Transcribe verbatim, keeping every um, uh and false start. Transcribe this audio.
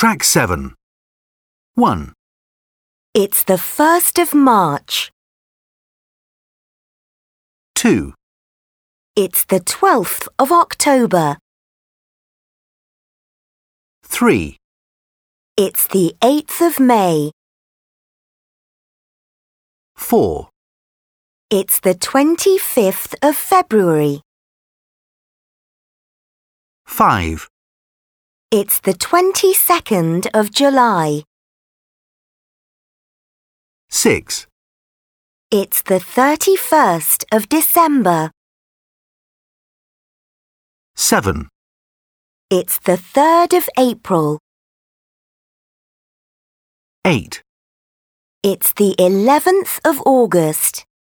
Track seven. one. It's the first of March. two. It's the twelfth of October. three. It's the eighth of May. four. It's the twenty-fifth of February. five. It's the twenty-second of July. six. It's the thirty-first of December. seven. It's the third of April. eight. It's the eleventh of August.